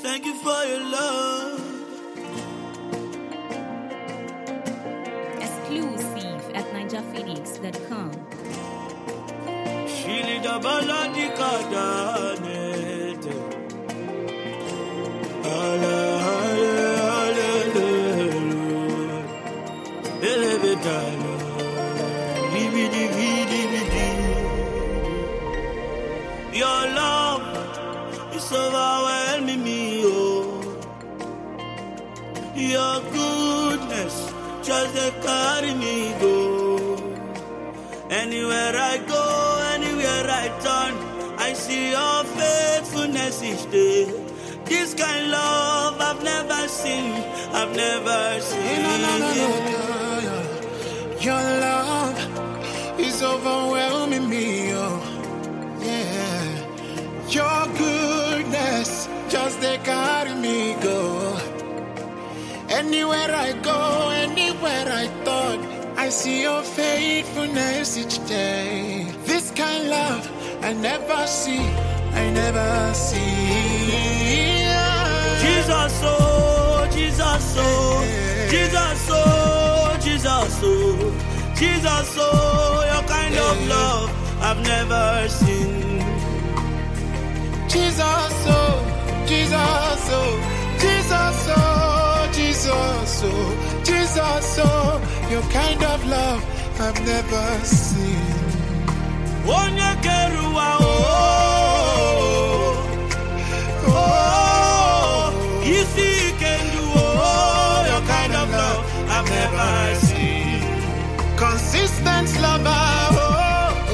Thank you for your love. Exclusive at NinjaPhoenix.com. Shili da baladi kadanete. Your love is overwhelming me, oh. Your goodness just they carry me go. Anywhere I go, anywhere I turn, I see your faithfulness each day. This kind of love I've never seen, I've never seen. Your love is overwhelming me, oh. Yeah. Your goodness just they carry me go. Anywhere I go, anywhere I turn, I see your faithfulness each day. This kind of love I never see, I never see. Jesus, oh, Jesus, oh, Jesus, oh, Jesus, oh, Jesus, oh, your kind of love I've never seen. Jesus, oh, Jesus, oh, Jesus, oh, Jesus, oh, Jesus, oh, your kind of love I've never seen. Onyekerua, oh, oh, you see you can do, oh, your kind of love I've never seen. Consistent lover, oh, oh,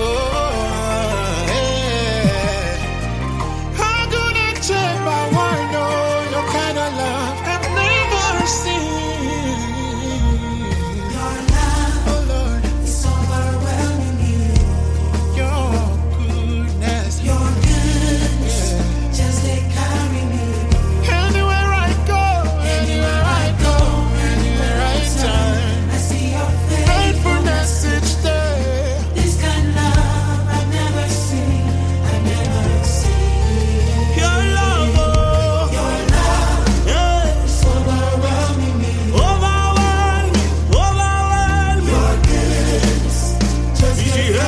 yeah. How good and cheap I want to know your kind of love I've never seen. Your love, Oh Lord, is overwhelming me. your goodness, Your goodness, just they carry me. anywhere I go, anywhere I go, anywhere I turn, I see your face. faithfulness each day. This kind of love I've never seen. I've never seen. Your love, oh, Your love yeah, is overwhelming me. overwhelming, overwhelming. Your goodness, just they carry me.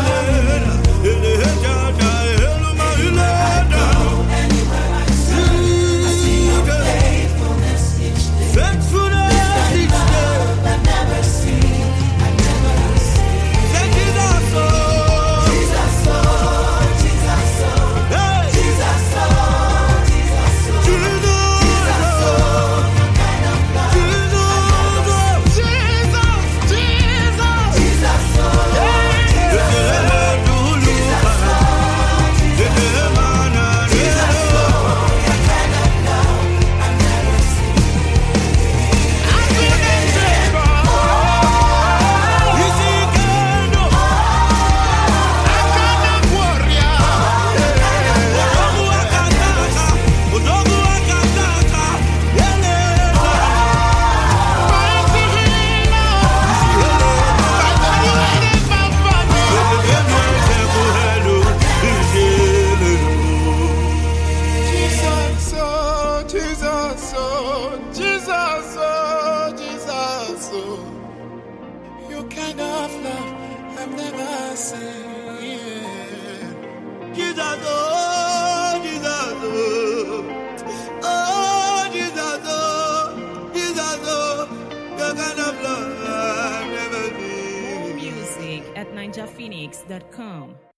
Anywhere I turn, I see your faithfulness each day. Faithfulness each day. Love I've never seen. I've never seen. Thank you, Jesus, oh. Jesus, oh, Jesus, oh. Hey. Jesus, oh, Jesus, oh. Jesus, Jesus, oh, your kind of love. Jesus, Jesus, Jesus, oh, your kind of love I've never seen. Jesus, oh, Jesus, oh, oh, Jesus, oh, Jesus, oh, your kind of love I've never seen. Music at NinjaPhoenix.com.